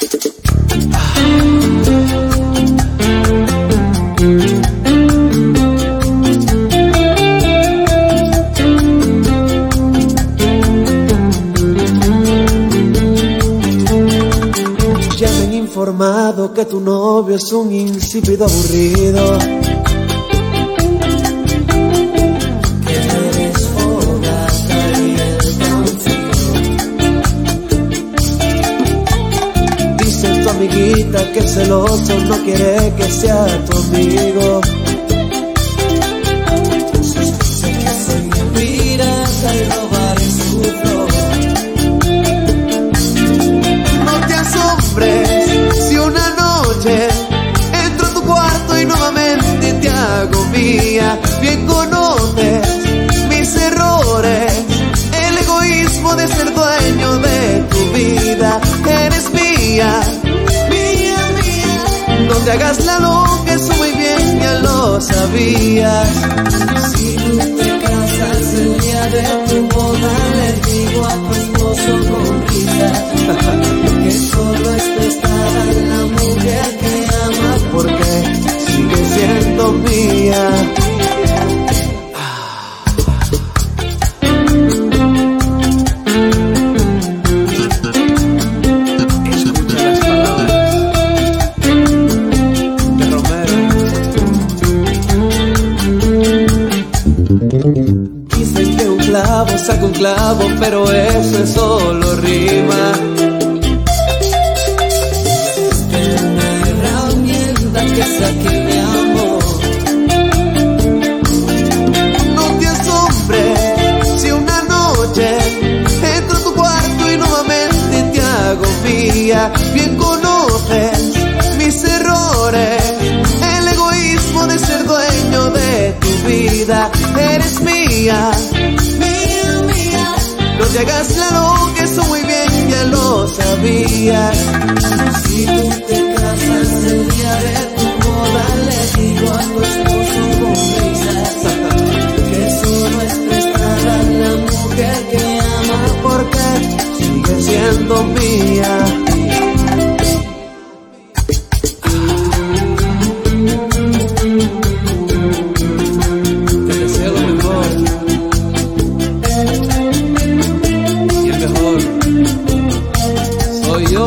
Que tu novio es un insípido aburrido, que eres fogata y el confío. Dice tu amiguita que el celoso no quiere que sea tu amigo. Sé que soy el pirata y robaré su flor. No te asombres si una noche entro a tu cuarto y nuevamente te hago mía. Bien conoces mis errores, el egoísmo de ser dueño de tu vida. Eres mía, mía, mía. No te hagas la loca, eso muy bien ya lo sabías. Si tú te casas el día de tu boda, le digo a tu esposo con risa que solo es prestada la mujer que ama, porque sigue siendo mía. Escucha las palabras de Romero. Dicen que un clavo saca un clavo, pero eso es solo rima. Que saque mi amor. No te asombres si una noche entro a tu cuarto y nuevamente te hago mía. Bien conoces mis errores, el egoísmo de ser dueño de tu vida. Eres mía, mía, mía. No te hagas la loca, eso muy bien ya lo sabías. Si tú te casas el día de le digo a tu esposo con risas que solo es prestada la mujer que ama, porque sigue siendo mía. Te deseo lo mejor y el mejor soy yo.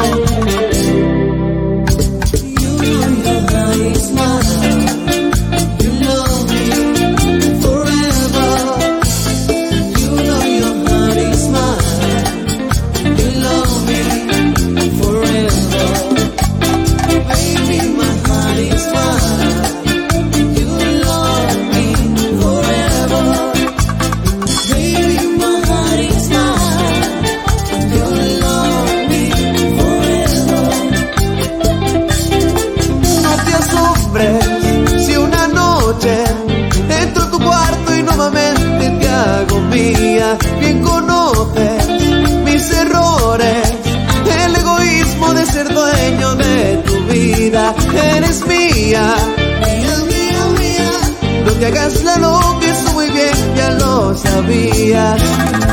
Si una noche entro a tu cuarto y nuevamente te hago mía. Bien conoces mis errores, el egoísmo de ser dueño de tu vida. Eres mía, mía, mía, mía. No te hagas la loca, eso muy bien ya lo sabías.